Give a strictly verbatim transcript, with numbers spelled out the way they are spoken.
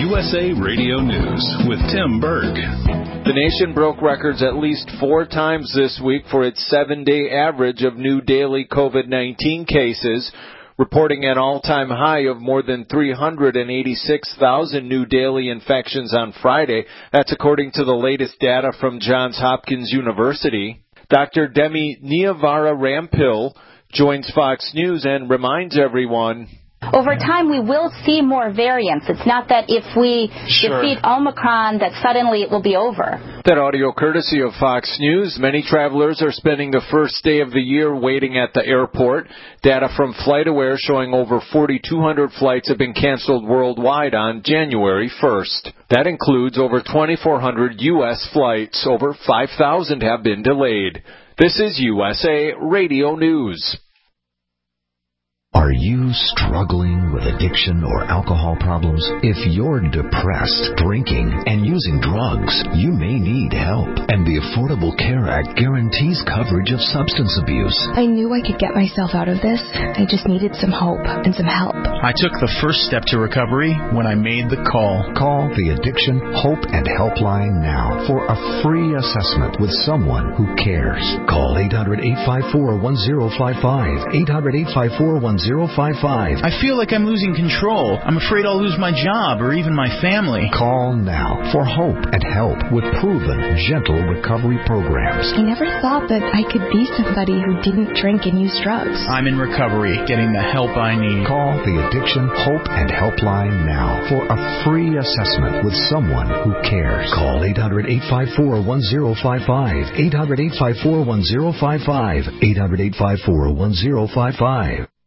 U S A Radio News with Tim Berg. The nation broke records at least four times this week for its seven-day average of new daily COVID nineteen cases, reporting an all-time high of more than three hundred eighty-six thousand new daily infections on Friday. That's according to the latest data from Johns Hopkins University. Doctor Demi Niavara-Rampil joins Fox News and reminds everyone, over time, we will see more variants. It's not that if we sure. defeat Omicron that suddenly it will be over. That audio courtesy of Fox News. Many travelers are spending the first day of the year waiting at the airport. Data from FlightAware showing over forty-two hundred flights have been canceled worldwide on January first. That includes over twenty-four hundred U S flights. Over five thousand have been delayed. This is U S A Radio News. Are you struggling with addiction or alcohol problems? If you're depressed, drinking, and using drugs, you may need help. And the Affordable Care Act guarantees coverage of substance abuse. I knew I could get myself out of this. I just needed some hope and some help. I took the first step to recovery when I made the call. Call the Addiction Hope and Helpline now for a free assessment with someone who cares. Call eight hundred, eight five four, one zero five five, eight hundred, eight five four, one zero five five. I feel like I'm losing control. I'm afraid I'll lose my job or even my family. Call now for hope and help with proven, gentle recovery programs. I never thought that I could be somebody who didn't drink and use drugs. I'm in recovery, getting the help I need. Call the Addiction Hope and Helpline now for a free assessment with someone who cares. Call eight hundred, eight five four, one zero five five, eight hundred, eight five four, one zero five five, eight hundred, eight five four, one zero five five.